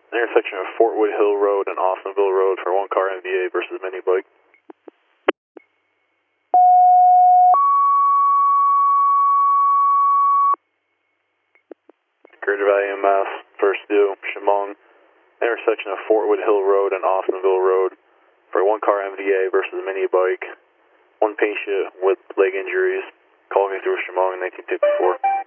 Intersection of Fortwood Hill Road and Austinville Road for one car MVA versus mini bike. Greater Valley Mass, first due, Chemung. Intersection of Fortwood Hill Road and Austinville Road for one car MVA versus mini bike. One patient with leg injuries. Call me through Chemung in 1954.